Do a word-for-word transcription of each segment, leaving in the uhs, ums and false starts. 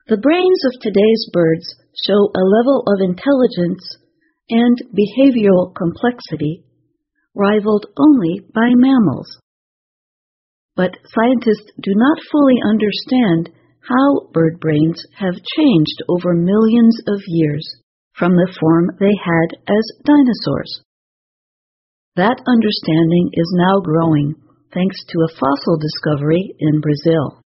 The brains of today's birds show a level of intelligence and behavioral complexity rivaled only by mammals. But scientists do not fully understand how bird brains have changed over millions of years from the form they had as dinosaurs. That understanding is now growing thanks to a fossil discovery in Brazil.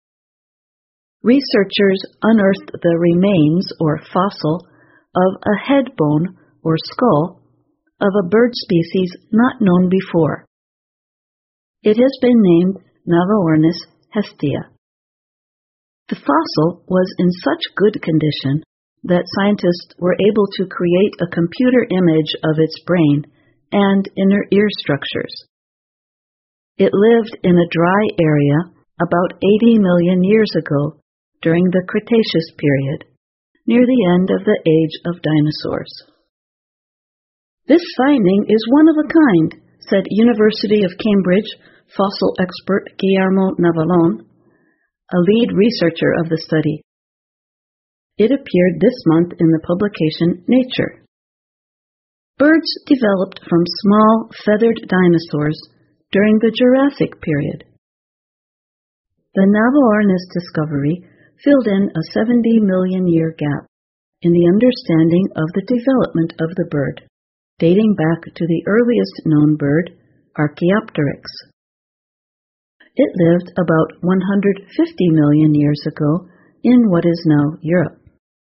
Researchers unearthed the remains or fossil of a head bone or skull of a bird species not known before. It has been named Navarornis hestia. The fossil was in such good condition that scientists were able to create a computer image of its brain and inner ear structures. It lived in a dry area about eighty million years ago during the Cretaceous period, near the end of the age of dinosaurs. This finding is one of a kind, said University of Cambridge fossil expert Guillermo Navalon, a lead researcher of the study. It appeared this month in the publication Nature. Birds developed from small feathered dinosaurs during the Jurassic period. The Navarornis discovery filled in a seventy million year gap in the understanding of the development of the bird, dating back to the earliest known bird, Archaeopteryx. It lived about one hundred fifty million years ago in what is now Europe.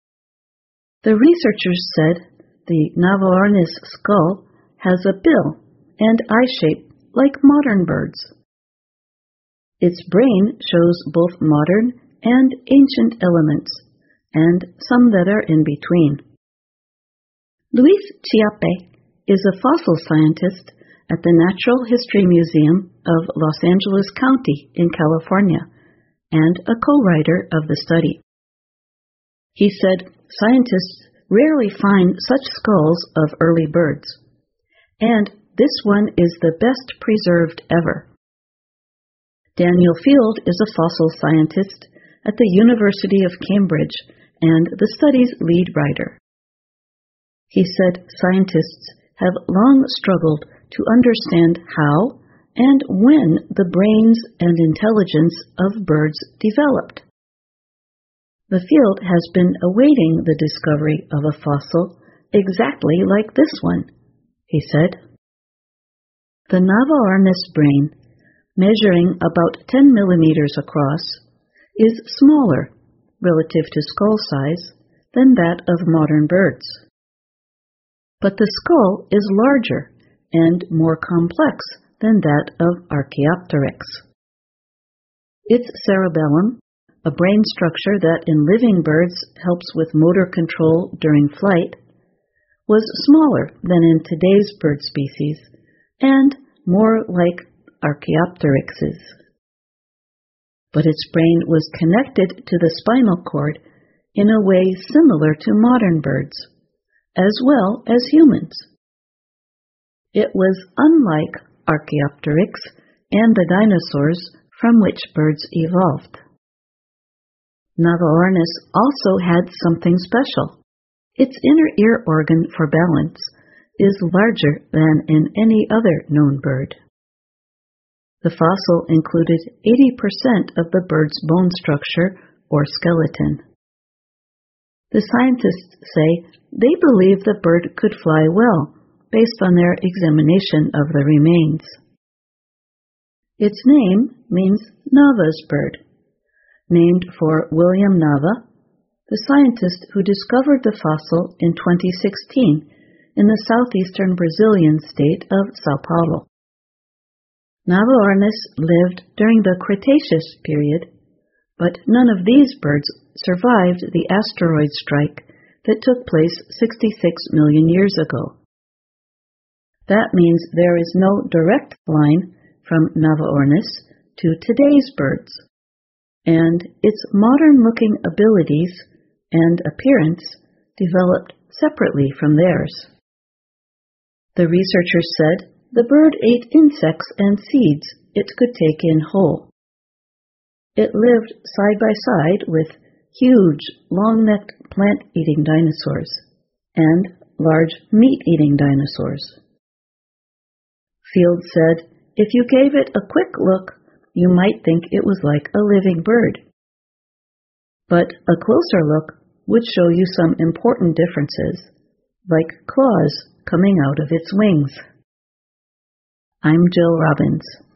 The researchers said the Navarornis skull has a bill and eye shape like modern birds. Its brain shows both modern and ancient elements, and some that are in between. Luis Chiappe is a fossil scientist at the Natural History Museum of Los Angeles County in California, and a co-writer of the study. He said scientists rarely find such skulls of early birds, and this one is the best preserved ever. Daniel Field is a fossil scientist at the University of Cambridge and the study's lead writer. He said scientists have long struggled to understand how and when the brains and intelligence of birds developed. The field has been awaiting the discovery of a fossil exactly like this one, he said. The Navarornis brain, measuring about ten millimeters across, is smaller, relative to skull size, than that of modern birds. But the skull is larger and more complex than that of Archaeopteryx. Its cerebellum, a brain structure that in living birds helps with motor control during flight, was smaller than in today's bird species and more like Archaeopteryx's. But its brain was connected to the spinal cord in a way similar to modern birds, as well as humans. It was unlike Archaeopteryx and the dinosaurs from which birds evolved. Navarornis also had something special. Its inner ear organ for balance is larger than in any other known bird. The fossil included eighty percent of the bird's bone structure or skeleton. The scientists say they believe the bird could fly well based on their examination of the remains. Its name means Nava's bird, named for William Nava, the scientist who discovered the fossil in twenty sixteen in the southeastern Brazilian state of São Paulo. Navarornis lived during the Cretaceous period, but none of these birds survived the asteroid strike that took place sixty-six million years ago. That means there is no direct line from Navarornis to today's birds, and its modern-looking abilities and appearance developed separately from theirs. The researchers said the bird ate insects and seeds it could take in whole. It lived side by side with huge, long-necked plant-eating dinosaurs, and large meat-eating dinosaurs. Field said, if you gave it a quick look, you might think it was like a living bird. But a closer look would show you some important differences, like claws coming out of its wings. I'm Jill Robbins.